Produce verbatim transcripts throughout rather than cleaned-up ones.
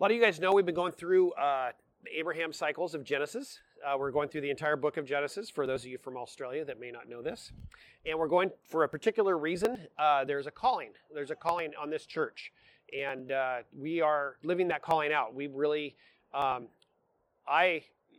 lot of you guys know we've been going through uh, the Abraham cycles of Genesis. Uh, we're going through the entire book of Genesis, for those of you from Australia that may not know this. And we're going for a particular reason. Uh, there's a calling. There's a calling on this church. And uh, we are living that calling out. We really, um, I,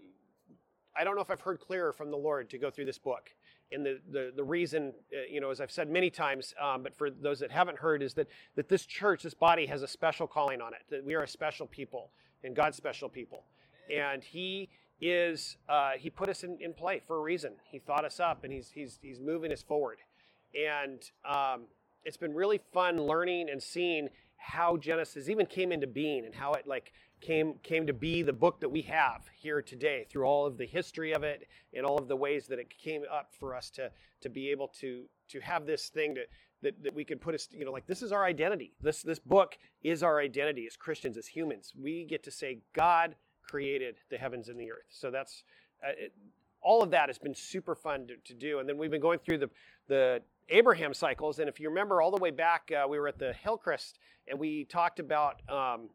I don't know if I've heard clearer from the Lord to go through this book. And the, the, the reason, uh, you know, as I've said many times, um, but for those that haven't heard, is that, that this church, this body has a special calling on it. That we are a special people and God's special people. And he is, uh, he put us in, in play for a reason. He thought us up and he's, he's, he's moving us forward. And um, it's been really fun learning and seeing how Genesis even came into being and how it like came came to be the book that we have here today through all of the history of it and all of the ways that it came up for us to to be able to to have this thing to, that, that we could put us, you know, like this is our identity. This this book is our identity as Christians, as humans. We get to say God created the heavens and the earth. So that's uh, it, all of that has been super fun to, to do. And then we've been going through the the Abraham cycles. And if you remember all the way back, uh, we were at the Hillcrest and we talked about um,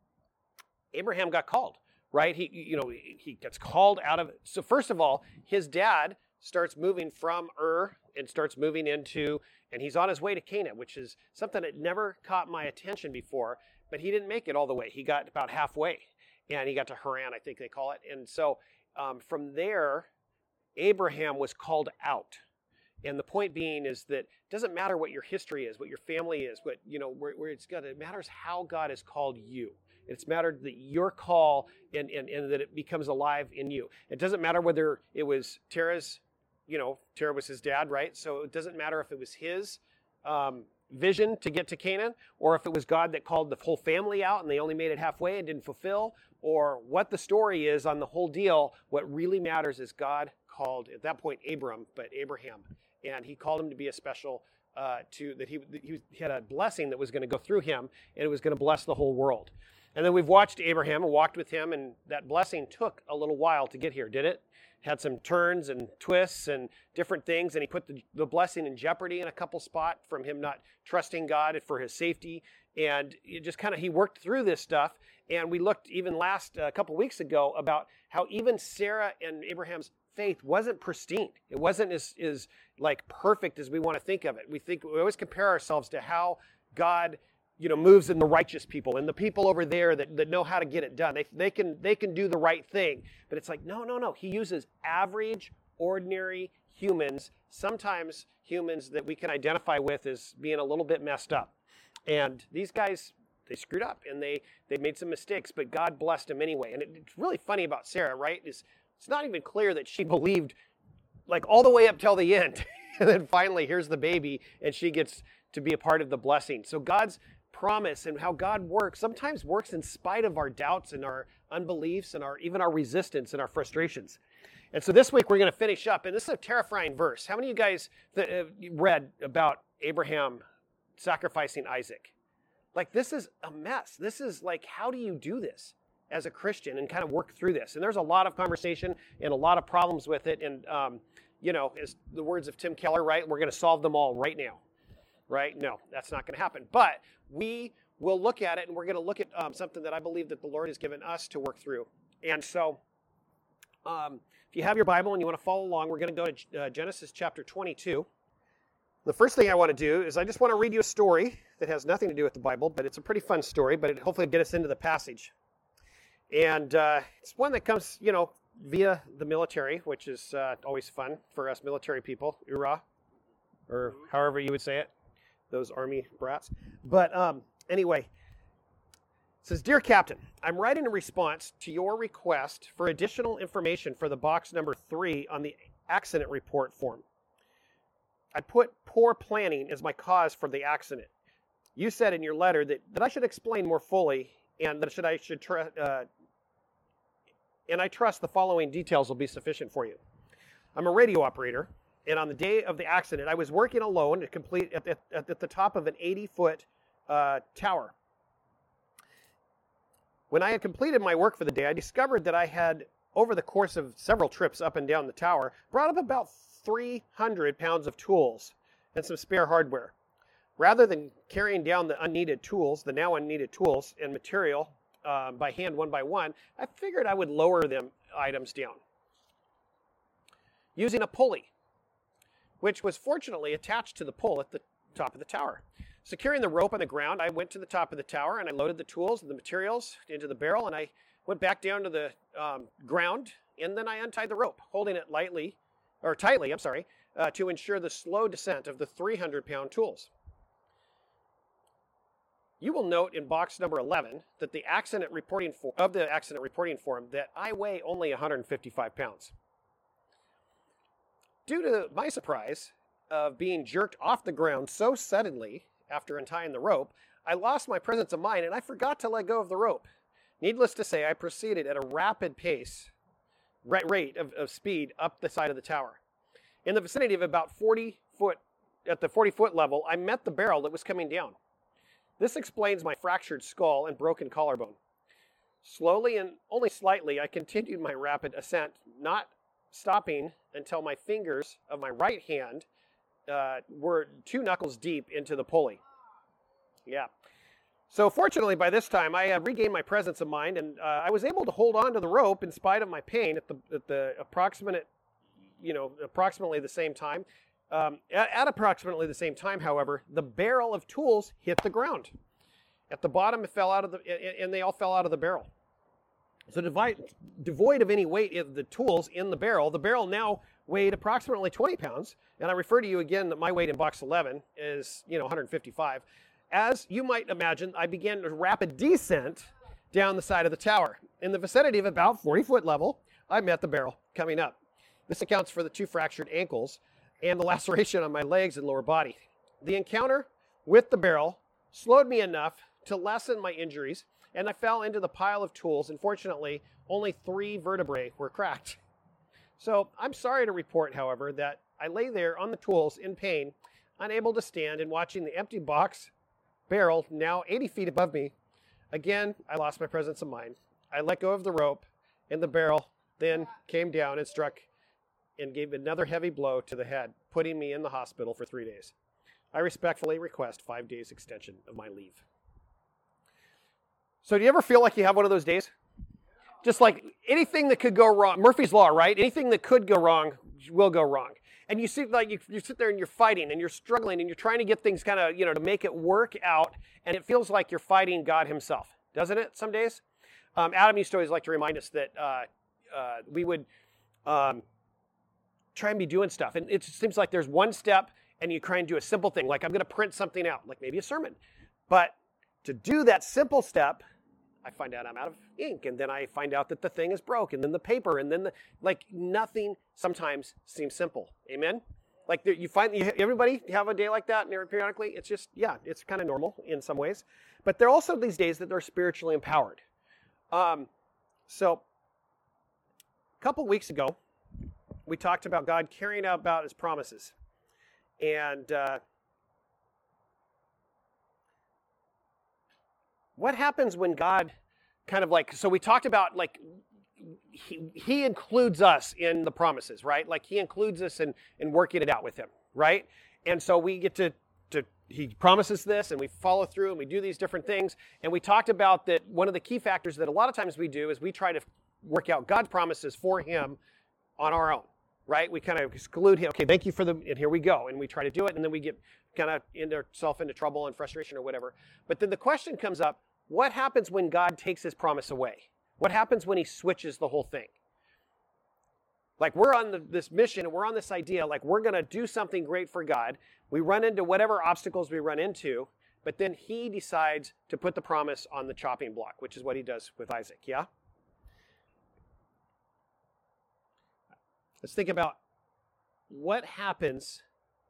Abraham got called, right? He, you know, he gets called out of, so first of all, his dad starts moving from Ur and starts moving into, and he's on his way to Canaan, which is something that never caught my attention before, but he didn't make it all the way. He got about halfway and he got to Haran, I think they call it. And so um, from there, Abraham was called out. And the point being is that it doesn't matter what your history is, what your family is, what, you know, where, where it's got, it matters how God has called you. It's mattered that your call and, and, and that it becomes alive in you. It doesn't matter whether it was Tara's, you know, Tara was his dad, right? So it doesn't matter if it was his um, vision to get to Canaan or if it was God that called the whole family out and they only made it halfway and didn't fulfill, or what the story is on the whole deal. What really matters is God called, at that point, Abram, but Abraham. And he called him to be a special, uh, to that he, he had a blessing that was going to go through him, and it was going to bless the whole world. And then we've watched Abraham and walked with him, and that blessing took a little while to get here, did it? Had some turns and twists and different things, and he put the, the blessing in jeopardy in a couple spots from him not trusting God for his safety. And it just kind of, he worked through this stuff. And we looked even last, a uh, couple weeks ago, about how even Sarah and Abraham's faith wasn't pristine. It wasn't as, as like perfect as we want to think of it. We think, we always compare ourselves to how God, you know, moves in the righteous people and the people over there that, that know how to get it done. They, they can they can do the right thing. But it's like, no, no, no. He uses average, ordinary humans, sometimes humans that we can identify with as being a little bit messed up. And these guys, they screwed up and they, they made some mistakes, but God blessed them anyway. And it, it's really funny about Sarah, right, is it's not even clear that she believed like all the way up till the end. And then finally, here's the baby, and she gets to be a part of the blessing. So God's promise and how God works sometimes works in spite of our doubts and our unbeliefs and our even our resistance and our frustrations. And so this week we're going to finish up, and this is a terrifying verse. How many of you guys that have read about Abraham sacrificing Isaac? Like, this is a mess. This is like, how do you do this as a Christian and kind of work through this? And there's a lot of conversation and a lot of problems with it. And, um, you know, as the words of Tim Keller, right, we're going to solve them all right now, right? No, that's not going to happen. But we will look at it, and we're going to look at um, something that I believe that the Lord has given us to work through. And so um, if you have your Bible and you want to follow along, we're going to go to uh, Genesis chapter twenty-two. The first thing I want to do is I just want to read you a story that has nothing to do with the Bible, but it's a pretty fun story, but it hopefully get us into the passage. And uh, it's one that comes, you know, via the military, which is uh, always fun for us military people, hoorah, or however you would say it, those army brats. But um, anyway, it says, "Dear Captain, I'm writing in response to your request for additional information for the box number three on the accident report form. I put poor planning as my cause for the accident. You said in your letter that, that I should explain more fully, and that should I should tr- uh, and I trust the following details will be sufficient for you. I'm a radio operator, and on the day of the accident, I was working alone to complete at, at, at the top of an eighty-foot uh, tower. When I had completed my work for the day, I discovered that I had, over the course of several trips up and down the tower, brought up about three hundred pounds of tools and some spare hardware. Rather than carrying down the unneeded tools, the now unneeded tools and material um, by hand one by one, I figured I would lower them items down using a pulley, which was fortunately attached to the pole at the top of the tower. Securing the rope on the ground, I went to the top of the tower and I loaded the tools and the materials into the barrel, and I went back down to the um, ground, and then I untied the rope, holding it lightly, or tightly, I'm sorry, uh, to ensure the slow descent of the three hundred pound tools. You will note in box number eleven that the accident reporting for, of the accident reporting form that I weigh only one hundred fifty-five pounds. Due to my surprise of being jerked off the ground so suddenly after untying the rope, I lost my presence of mind and I forgot to let go of the rope. Needless to say, I proceeded at a rapid pace, rate of, of speed up the side of the tower. In the vicinity of about forty foot, at the forty foot level, I met the barrel that was coming down. This explains my fractured skull and broken collarbone. Slowly and only slightly, I continued my rapid ascent, not stopping until my fingers of my right hand uh, were two knuckles deep into the pulley. Yeah. So fortunately, by this time, I had regained my presence of mind, and uh, I was able to hold on to the rope in spite of my pain at the at the approximate, you know, approximately the same time. Um, at, at approximately the same time, however, the barrel of tools hit the ground. At the bottom, it fell out of the, and they all fell out of the barrel. So devoid, devoid of any weight of the tools in the barrel, the barrel now weighed approximately twenty pounds. And I refer to you again that my weight in box eleven is, you know, one hundred fifty-five. As you might imagine, I began a rapid descent down the side of the tower. In the vicinity of about forty foot level, I met the barrel coming up. This accounts for the two fractured ankles and the laceration on my legs and lower body. The encounter with the barrel slowed me enough to lessen my injuries, and I fell into the pile of tools, and fortunately, only three vertebrae were cracked. So I'm sorry to report, however, that I lay there on the tools in pain, unable to stand, and watching the empty box barrel now eighty feet above me. Again, I lost my presence of mind. I let go of the rope, and the barrel then came down and struck and gave another heavy blow to the head, putting me in the hospital for three days. I respectfully request five days extension of my leave. So do you ever feel like you have one of those days? Just like anything that could go wrong, Murphy's Law, right? Anything that could go wrong will go wrong. And you see, like you, you sit there and you're fighting and you're struggling and you're trying to get things kind of, you know, to make it work out. And it feels like you're fighting God himself, doesn't it? Some days. Um, Adam used to always like to remind us that uh, uh, we would um, try and be doing stuff. And it seems like there's one step and you try and do a simple thing, like I'm going to print something out, like maybe a sermon. But to do that simple step, I find out I'm out of ink, and then I find out that the thing is broke, and then the paper, and then the, like nothing sometimes seems simple. Amen? Like you find, you, everybody have a day like that periodically? It's just, yeah, it's kind of normal in some ways. But there are also these days that are spiritually empowered. Um, so a couple weeks ago, we talked about God carrying out about his promises. And uh, what happens when God kind of like, so we talked about like, he, he includes us in the promises, right? Like he includes us in, in working it out with him, right? And so we get to, to, he promises this and we follow through and we do these different things. And we talked about that one of the key factors that a lot of times we do is we try to work out God's promises for him on our own, right? We kind of exclude him. Okay, thank you for the, and here we go. And we try to do it and then we get kind of into ourselves into trouble and frustration or whatever. But then the question comes up, what happens when God takes his promise away? What happens when he switches the whole thing? Like we're on the, this mission and we're on this idea, like we're going to do something great for God. We run into whatever obstacles we run into, but then he decides to put the promise on the chopping block, which is what he does with Isaac, yeah? Let's think about what happens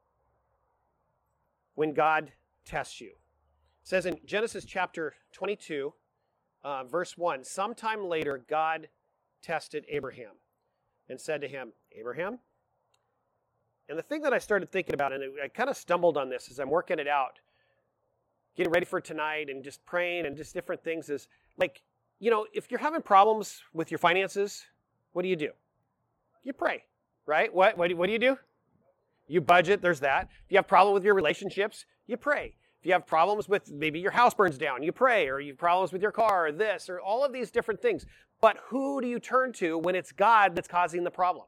when God tests you. It says in Genesis chapter twenty-two, uh, verse one, sometime later God tested Abraham and said to him, Abraham? And the thing that I started thinking about, and I kind of stumbled on this as I'm working it out, getting ready for tonight and just praying and just different things is like, you know, if you're having problems with your finances, what do you do? You pray, right? What, what, do, what do you do? You budget, there's that. If you have a problem with your relationships, you pray. If If you have problems with maybe your house burns down, you pray, or you have problems with your car, or this, or all of these different things. But who do you turn to when it's God that's causing the problem?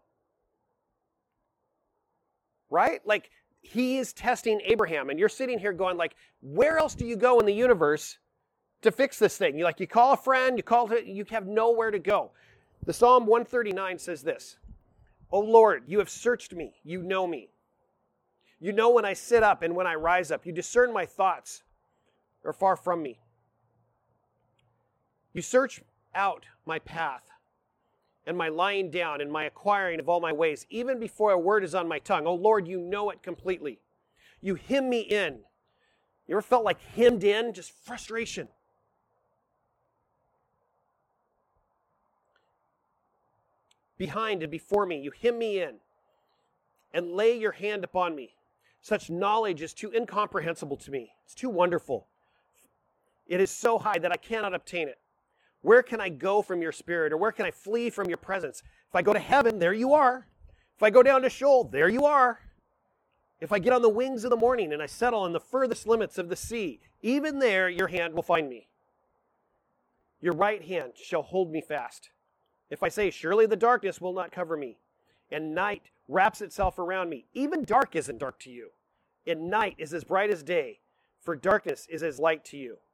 Right? Like, he is testing Abraham, and you're sitting here going like, where else do you go in the universe to fix this thing? You like, you call a friend, you call, you have nowhere to go. The Psalm one thirty-nine says this, "O Lord, you have searched me, you know me. You know when I sit up and when I rise up. You discern my thoughts are far from me. You search out my path and my lying down and my acquiring of all my ways, even before a word is on my tongue. Oh Lord, you know it completely. You hem me in." You ever felt like hemmed in? Just frustration. Behind and before me, you hem me in and lay your hand upon me. Such knowledge is too incomprehensible to me. It's too wonderful. It is so high that I cannot obtain it. Where can I go from your spirit, or where can I flee from your presence? If I go to heaven, there you are. If I go down to Sheol, there you are. If I get on the wings of the morning and I settle on the furthest limits of the sea, even there your hand will find me. Your right hand shall hold me fast. If I say, surely the darkness will not cover me, and night wraps itself around me, even dark isn't dark to you. And night is as bright as day, for darkness is as light to you.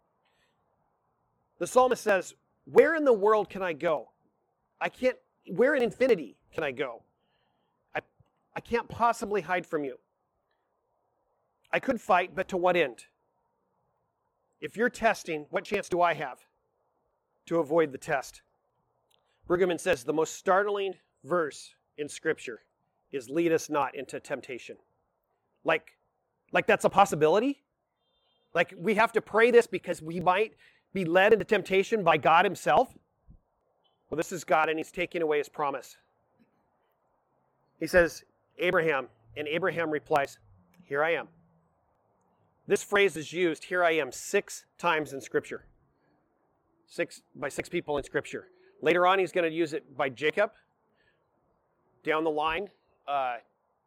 The psalmist says, where in the world can I go? I can't, where in infinity can I go? I, I can't possibly hide from you. I could fight, but to what end? If you're testing, what chance do I have to avoid the test? Brueggemann says the most startling verse in Scripture is lead us not into temptation. Like, like that's a possibility? Like we have to pray this because we might be led into temptation by God himself? Well, this is God, and he's taking away his promise. He says, Abraham, and Abraham replies, here I am. This phrase is used, here I am, six times in Scripture. Six, by six people in Scripture. Later on, he's going to use it by Jacob. Down the line, uh,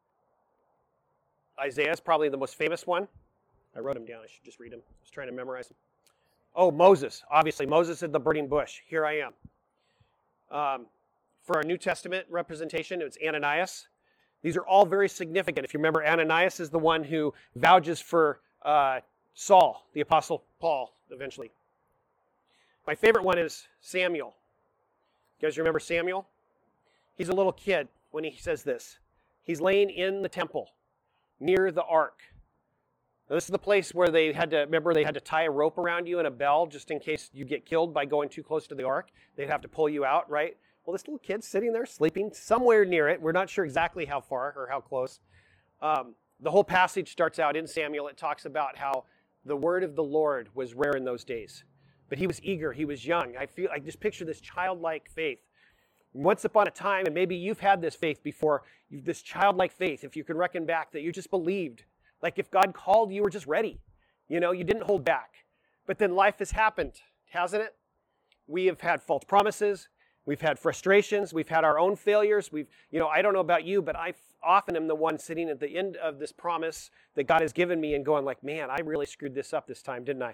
Isaiah is probably the most famous one. I wrote him down. I should just read him. I was trying to memorize him. Oh, Moses. Obviously, Moses at the burning bush. Here I am. Um, for our New Testament representation, it's Ananias. These are all very significant. If you remember, Ananias is the one who vouches for uh, Saul, the Apostle Paul, eventually. My favorite one is Samuel. You guys remember Samuel? He's a little kid when he says this. He's laying in the temple near the ark. Now, this is the place where they had to, remember they had to tie a rope around you and a bell just in case you get killed by going too close to the ark. They'd have to pull you out, right? Well, this little kid's sitting there sleeping somewhere near it. We're not sure exactly how far or how close. Um, the whole passage starts out in Samuel. It talks about how the word of the Lord was rare in those days. But he was eager. He was young. I feel I just picture this childlike faith. Once upon a time, and maybe you've had this faith before, you've this childlike faith, if you can reckon back, that you just believed. Like if God called, you were just ready. You know, you didn't hold back. But then life has happened, hasn't it? We have had false promises. We've had frustrations. We've had our own failures. We've, you know, I don't know about you, but I often am the one sitting at the end of this promise that God has given me and going like, man, I really screwed this up this time, didn't I?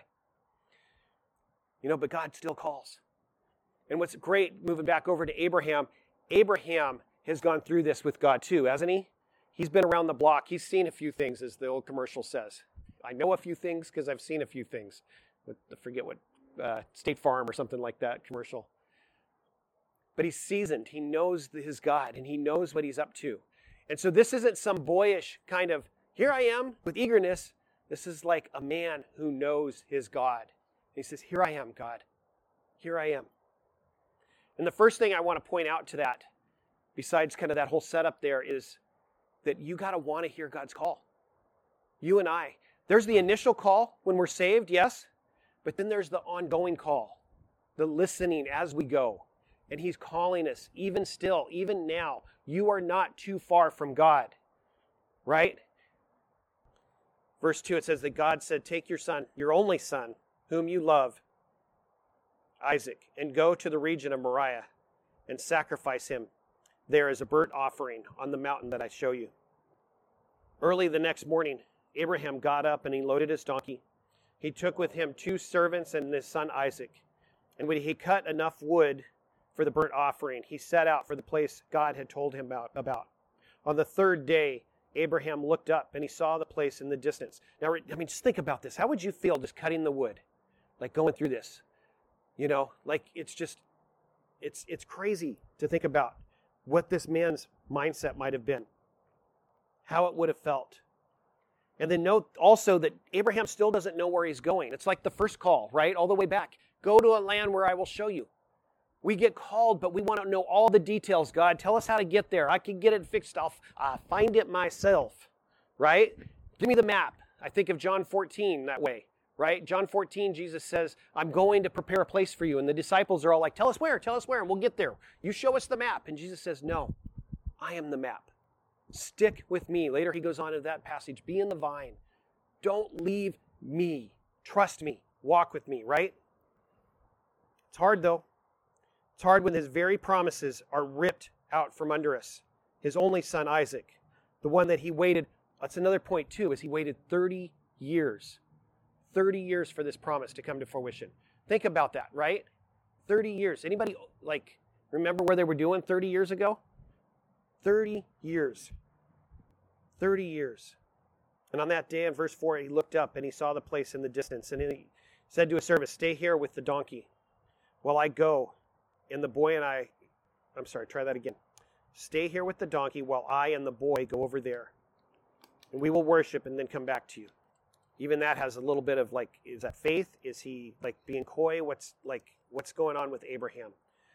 You know, but God still calls. And what's great, moving back over to Abraham, Abraham has gone through this with God too, hasn't he? He's been around the block. He's seen a few things, as the old commercial says. I know a few things because I've seen a few things. I forget what, uh, State Farm or something like that commercial. But he's seasoned. He knows his God, and he knows what he's up to. And so this isn't some boyish kind of, here I am with eagerness. This is like a man who knows his God. He says, here I am, God. Here I am. And the first thing I want to point out to that, besides kind of that whole setup there, is that you got to want to hear God's call. You and I. There's the initial call when we're saved, yes, but then there's the ongoing call, the listening as we go. And he's calling us, even still, even now. You are not too far from God, right? Verse two, it says that God said, take your son, your only son, whom you love, Isaac, and go to the region of Moriah and sacrifice him there as a burnt offering on the mountain that I show you. Early the next morning, Abraham got up and he loaded his donkey. He took with him two servants and his son Isaac. And when he cut enough wood for the burnt offering, he set out for the place God had told him about. about. On the third day, Abraham looked up and he saw the place in the distance. Now, I mean, just think about this. How would you feel just cutting the wood? Like going through this? You know, like it's just, it's it's crazy to think about what this man's mindset might have been. How it would have felt. And then note also that Abraham still doesn't know where he's going. It's like the first call, right? All the way back. Go to a land where I will show you. We get called, but we want to know all the details. God, tell us how to get there. I can get it fixed. I'll uh, find it myself, right? Give me the map. I think of John fourteen that way, right? John fourteen, Jesus says, I'm going to prepare a place for you. And the disciples are all like, tell us where, tell us where, and we'll get there. You show us the map. And Jesus says, no, I am the map. Stick with me. Later he goes on to that passage. Be in the vine. Don't leave me. Trust me. Walk with me, right? It's hard though. It's hard when his very promises are ripped out from under us. His only son, Isaac, the one that he waited, that's another point too, is he waited thirty years. thirty years for this promise to come to fruition. Think about that, right? thirty years. Anybody like remember where they were doing thirty years ago? thirty years. thirty years. And on that day in verse four, he looked up and he saw the place in the distance. And he said to his servant, stay here with the donkey while I go. And the boy and I, I'm sorry, try that again. Stay here with the donkey while I and the boy go over there. And we will worship and then come back to you. Even that has a little bit of like, is that faith? Is he like being coy? What's like, what's going on with Abraham?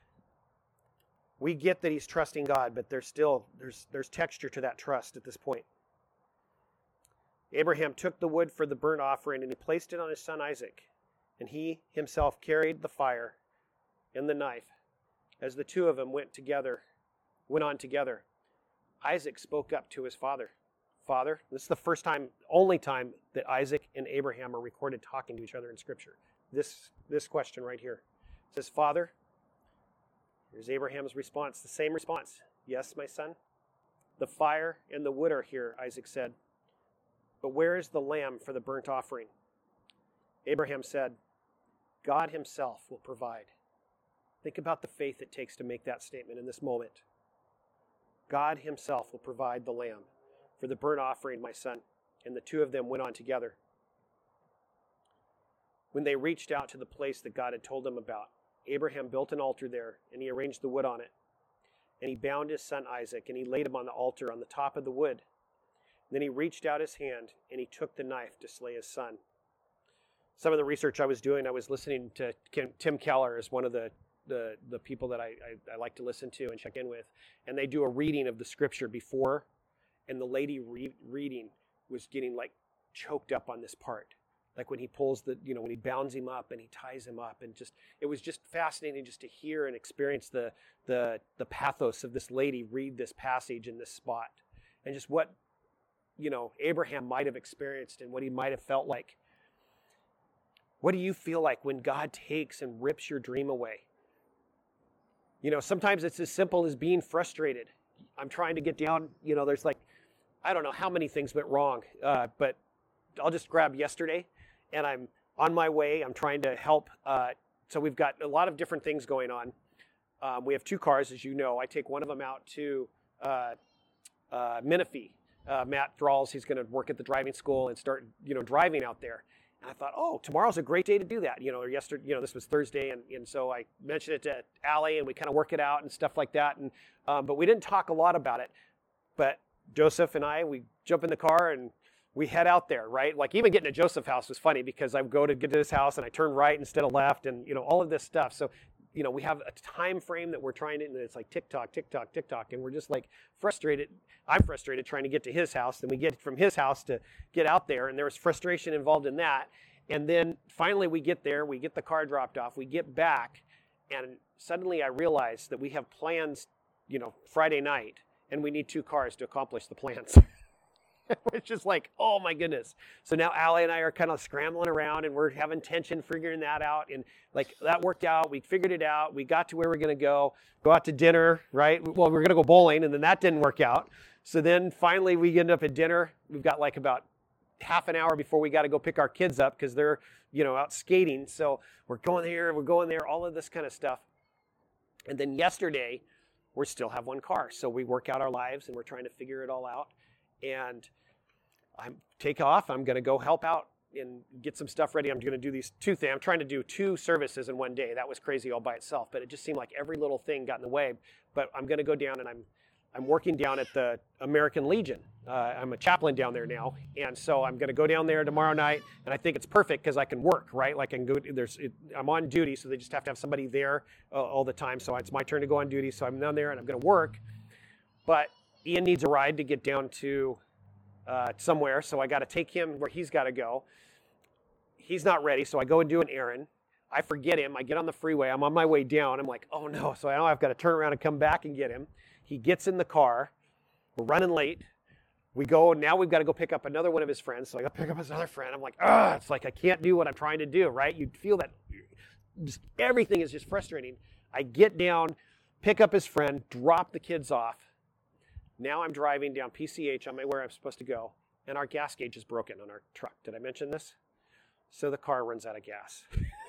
We get that he's trusting God, but there's still, there's, there's texture to that trust at this point. Abraham took the wood for the burnt offering and he placed it on his son Isaac. And he himself carried the fire and the knife. As the two of them went together, went on together, Isaac spoke up to his father. Father, this is the first time, only time that Isaac and Abraham are recorded talking to each other in Scripture. This, this question right here. It says, Father, here's Abraham's response, the same response. Yes, my son. The fire and the wood are here, Isaac said. But where is the lamb for the burnt offering? Abraham said, God himself will provide. Think about the faith it takes to make that statement in this moment. God himself will provide the lamb for the burnt offering, my son. And the two of them went on together. When they reached out to the place that God had told them about, Abraham built an altar there, and he arranged the wood on it. And he bound his son Isaac, and he laid him on the altar on the top of the wood. Then he reached out his hand, and he took the knife to slay his son. Some of the research I was doing, I was listening to Kim, Tim Keller as one of the The, the people that I, I, I like to listen to and check in with. And they do a reading of the scripture before, and the lady re- reading was getting like choked up on this part. Like when he pulls the, you know, when he bounds him up and he ties him up, and just, it was just fascinating just to hear and experience the, the, the pathos of this lady read this passage in this spot. And just what, you know, Abraham might have experienced and what he might have felt like. What do you feel like when God takes and rips your dream away? You know, sometimes it's as simple as being frustrated. I'm trying to get down, you know, there's like, I don't know how many things went wrong, uh, but I'll just grab yesterday, and I'm on my way. I'm trying to help. Uh, so we've got a lot of different things going on. Um, we have two cars, as you know. I take one of them out to uh, uh, Menifee. Uh, Matt Thralls, he's going to work at the driving school and start, you know, driving out there. And I thought, oh, tomorrow's a great day to do that. You know, or yesterday, you know, this was Thursday, and, and so I mentioned it to Allie, and we kind of work it out and stuff like that. And um, but we didn't talk a lot about it. But Joseph and I, we jump in the car and we head out there, right? Like even getting to Joseph's house was funny because I go to get to his house and I turn right instead of left, and you know all of this stuff. So you know we have a time frame that we're trying to, and it's like tick tock, tick tock, tick tock, and we're just like frustrated. I'm frustrated trying to get to his house. Then we get from his house to get out there, and there was frustration involved in that. And then finally we get there, we get the car dropped off, we get back, and suddenly I realize that we have plans, you know, Friday night, and we need two cars to accomplish the plans. Which is like, oh my goodness. So now Allie and I are kind of scrambling around, and we're having tension figuring that out. And like that worked out. We figured it out. We got to where we're going to go, go out to dinner, right? Well, we're going to go bowling, and then that didn't work out. So then finally we end up at dinner. We've got like about half an hour before we got to go pick our kids up because they're, you know, out skating. So we're going here, we're going there, all of this kind of stuff. And then yesterday, we still have one car. So we work out our lives and we're trying to figure it all out. And I take off. I'm going to go help out and get some stuff ready. I'm going to do these two things. I'm trying to do two services in one day. That was crazy all by itself, but it just seemed like every little thing got in the way. But I'm going to go down and I'm I'm working down at the American Legion. Uh, I'm a chaplain down there now, and so I'm going to go down there tomorrow night. And I think it's perfect because I can work, right? Like I can go. There's it, I'm on duty, so they just have to have somebody there uh, all the time. So it's my turn to go on duty. So I'm down there and I'm going to work. But Ian needs a ride to get down to uh, somewhere, so I got to take him where he's got to go. He's not ready, so I go and do an errand. I forget him. I get on the freeway. I'm on my way down. I'm like, oh no. So I know I've got to turn around and come back and get him. He gets in the car. We're running late. We go, now we've got to go pick up another one of his friends. So I got to pick up his other friend. I'm like, ah, it's like I can't do what I'm trying to do, right? You feel that just everything is just frustrating. I get down, pick up his friend, drop the kids off. Now I'm driving down P C H on my where I'm supposed to go, and our gas gauge is broken on our truck. Did I mention this? So the car runs out of gas.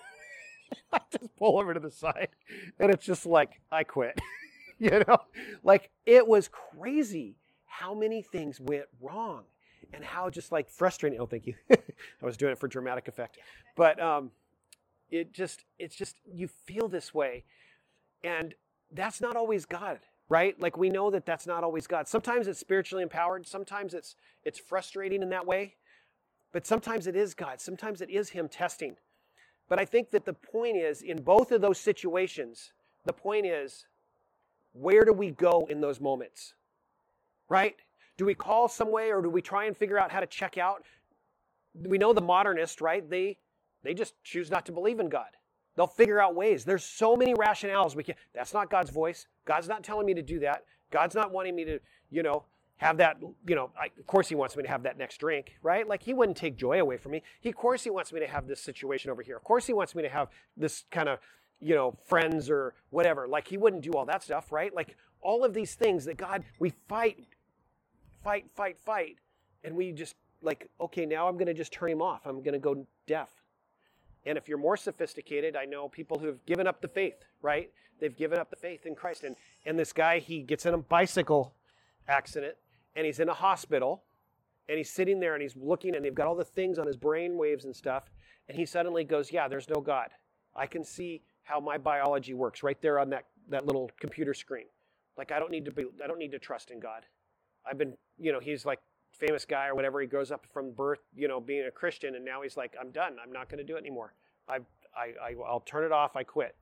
I just pull over to the side, and it's just like, I quit. You know, like it was crazy how many things went wrong and how just like frustrating. Oh, thank you. I was doing it for dramatic effect. But um, it just, it's just, you feel this way. And that's not always God, right? Like we know that that's not always God. Sometimes it's spiritually empowered. Sometimes it's, it's frustrating in that way. But sometimes it is God. Sometimes it is Him testing. But I think that the point is, in both of those situations, the point is, where do we go in those moments? Right? Do we call some way, or do we try and figure out how to check out? We know the modernists, right? They they just choose not to believe in God. They'll figure out ways. There's so many rationales. We can. That's not God's voice. God's not telling me to do that. God's not wanting me to, you know, have that, you know, I, of course He wants me to have that next drink, right? Like He wouldn't take joy away from me. He, of course He wants me to have this situation over here. Of course He wants me to have this kind of, you know, friends or whatever. Like He wouldn't do all that stuff, right? Like all of these things that God, we fight, fight, fight, fight. And we just like, okay, now I'm going to just turn Him off. I'm going to go deaf. And if you're more sophisticated, I know people who've given up the faith, right? They've given up the faith in Christ. And, and this guy, he gets in a bicycle accident and he's in a hospital and he's sitting there and he's looking and they've got all the things on his brain waves and stuff. And he suddenly goes, yeah, there's no God. I can see how my biology works right there on that, that little computer screen. Like, I don't need to be, I don't need to trust in God. I've been, you know, he's like famous guy or whatever. He grows up from birth, you know, being a Christian. And now he's like, I'm done. I'm not going to do it anymore. I, I, I, I'll turn it off. I quit.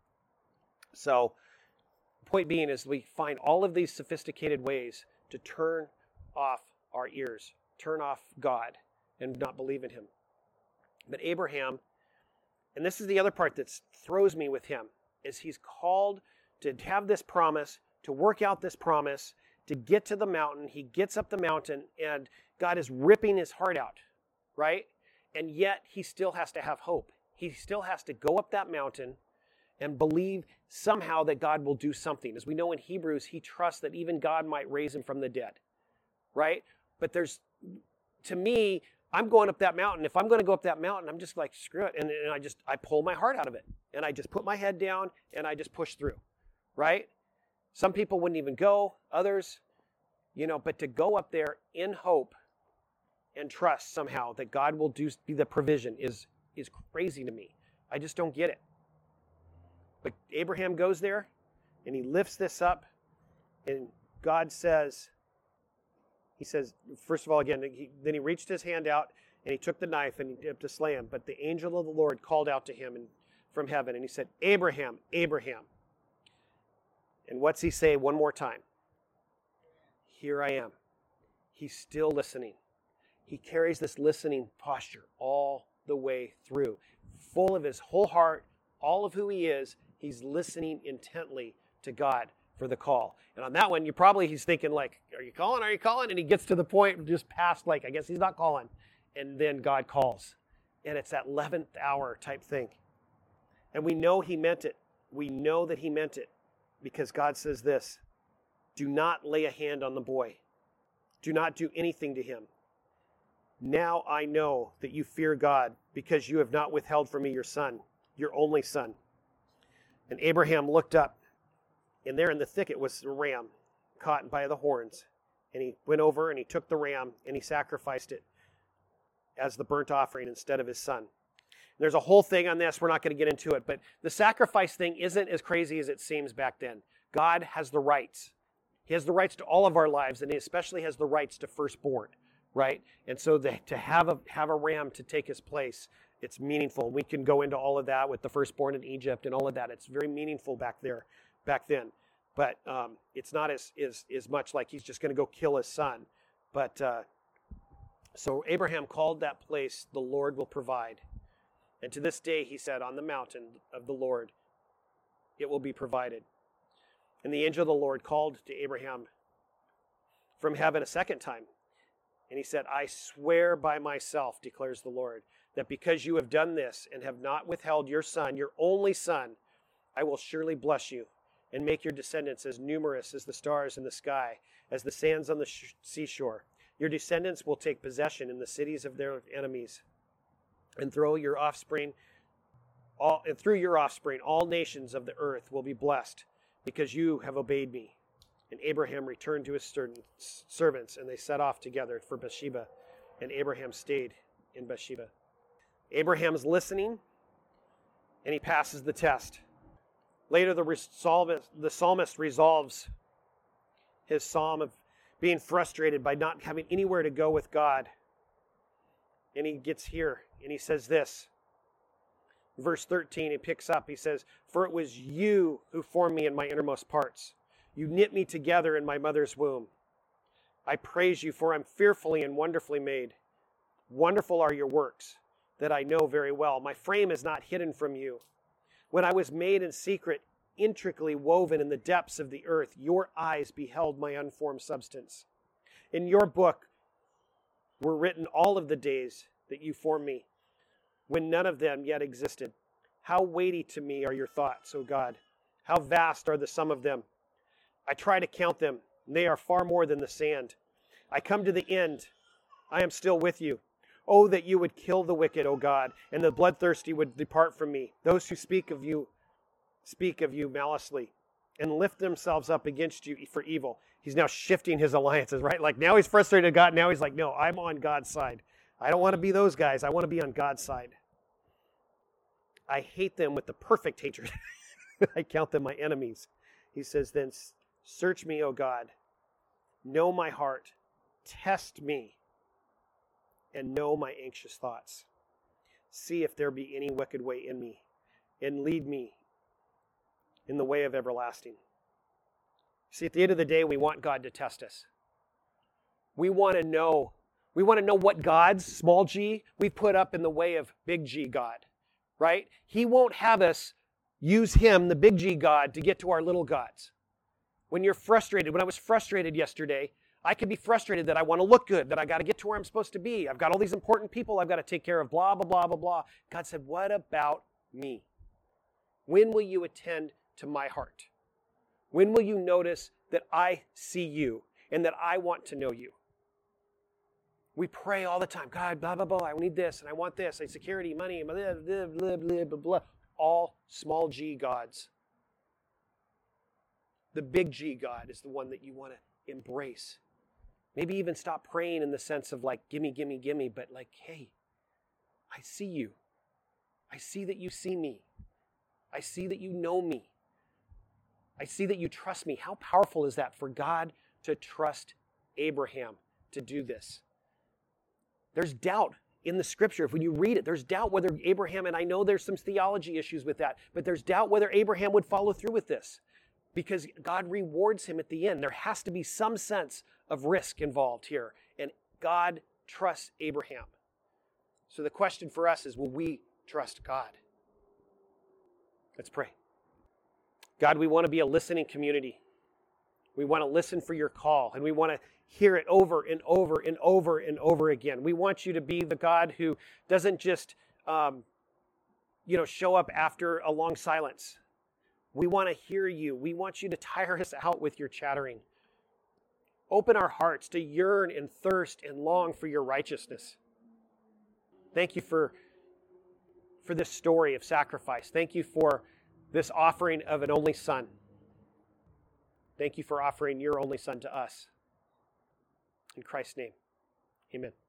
So point being is we find all of these sophisticated ways to turn off our ears, turn off God and not believe in Him. But Abraham, and this is the other part that throws me with him, is he's called to have this promise, to work out this promise, to get to the mountain. He gets up the mountain and God is ripping his heart out, right? And yet he still has to have hope. He still has to go up that mountain and believe somehow that God will do something. As we know in Hebrews, he trusts that even God might raise him from the dead, right? But there's, to me, I'm going up that mountain. If I'm going to go up that mountain, I'm just like, screw it. And, and I just, I pull my heart out of it. And I just put my head down and I just push through, right? Some people wouldn't even go, others, you know, but to go up there in hope and trust somehow that God will do be the provision is, is crazy to me. I just don't get it. But Abraham goes there and he lifts this up and God says, he says, first of all, again, he, then he reached his hand out and he took the knife and he dipped to slay him. But the angel of the Lord called out to him and, from heaven and he said, Abraham, Abraham. And what's he say one more time? Here I am. He's still listening. He carries this listening posture all the way through. Full of his whole heart, all of who he is, he's listening intently to God for the call. And on that one, you probably, he's thinking like, are you calling? Are you calling? And he gets to the point just past like, I guess he's not calling. And then God calls. And it's that eleventh hour type thing. And we know he meant it. We know that he meant it because God says this, do not lay a hand on the boy. Do not do anything to him. Now I know that you fear God, because you have not withheld from me your son, your only son. And Abraham looked up, and there in the thicket was a ram caught by the horns. And he went over and he took the ram and he sacrificed it as the burnt offering instead of his son. There's a whole thing on this. We're not going to get into it. But the sacrifice thing isn't as crazy as it seems back then. God has the rights. He has the rights to all of our lives, and he especially has the rights to firstborn, right? And so the, to have a, have a ram to take his place, it's meaningful. We can go into all of that with the firstborn in Egypt and all of that. It's very meaningful back there, back then. But um, it's not as, as, as much like he's just going to go kill his son. But uh, so Abraham called that place, the Lord will provide. And to this day, he said, on the mountain of the Lord, it will be provided. And the angel of the Lord called to Abraham from heaven a second time. And he said, I swear by myself, declares the Lord, that because you have done this and have not withheld your son, your only son, I will surely bless you and make your descendants as numerous as the stars in the sky, as the sands on the sh- seashore. Your descendants will take possession in the cities of their enemies, and through your offspring, all and through your offspring, all nations of the earth will be blessed, because you have obeyed me. And Abraham returned to his servants, and they set off together for Beersheba, and Abraham stayed in Beersheba. Abraham's listening, and he passes the test. Later, the psalmist, the psalmist resolves his psalm of being frustrated by not having anywhere to go with God. And he gets here, and he says this. Verse thirteen, he picks up, he says, for it was you who formed me in my innermost parts. You knit me together in my mother's womb. I praise you, for I'm fearfully and wonderfully made. Wonderful are your works, that I know very well. My frame is not hidden from you. When I was made in secret, intricately woven in the depths of the earth, your eyes beheld my unformed substance. In your book were written all of the days that you formed me, when none of them yet existed. How weighty to me are your thoughts, O God. How vast are the sum of them. I try to count them, and they are far more than the sand. I come to the end. I am still with you. Oh, that you would kill the wicked, O God, and the bloodthirsty would depart from me. Those who speak of you, speak of you maliciously, and lift themselves up against you for evil. He's now shifting his alliances, right? Like now he's frustrated at God. Now he's like, no, I'm on God's side. I don't want to be those guys. I want to be on God's side. I hate them with the perfect hatred. I count them my enemies. He says, then search me, O God. Know my heart. Test me. And know my anxious thoughts. See if there be any wicked way in me, and lead me in the way of everlasting. See, at the end of the day, we want God to test us. We want to know, we want to know what gods, small g, we put up in the way of big G God, right? He won't have us use him, the big G God, to get to our little gods. When you're frustrated, when I was frustrated yesterday, I could be frustrated that I want to look good, that I got to get to where I'm supposed to be. I've got all these important people I've got to take care of, blah, blah, blah, blah, blah. God said, what about me? When will you attend to my heart? When will you notice that I see you and that I want to know you? We pray all the time, God, blah, blah, blah, I need this and I want this, I need security, money, blah, blah, blah, blah, blah, blah, blah. All small g gods. The big G God is the one that you want to embrace. Maybe even stop praying in the sense of like, gimme, gimme, gimme, but like, hey, I see you. I see that you see me. I see that you know me. I see that you trust me. How powerful is that for God to trust Abraham to do this? There's doubt in the scripture. If when you read it, there's doubt whether Abraham, and I know there's some theology issues with that, but there's doubt whether Abraham would follow through with this. Because God rewards him at the end. There has to be some sense of risk involved here. And God trusts Abraham. So the question for us is, will we trust God? Let's pray. God, we want to be a listening community. We want to listen for your call. And we want to hear it over and over and over and over again. We want you to be the God who doesn't just, um, you know, show up after a long silence. We want to hear you. We want you to tire us out with your chattering. Open our hearts to yearn and thirst and long for your righteousness. Thank you for, for this story of sacrifice. Thank you for this offering of an only son. Thank you for offering your only son to us. In Christ's name, amen.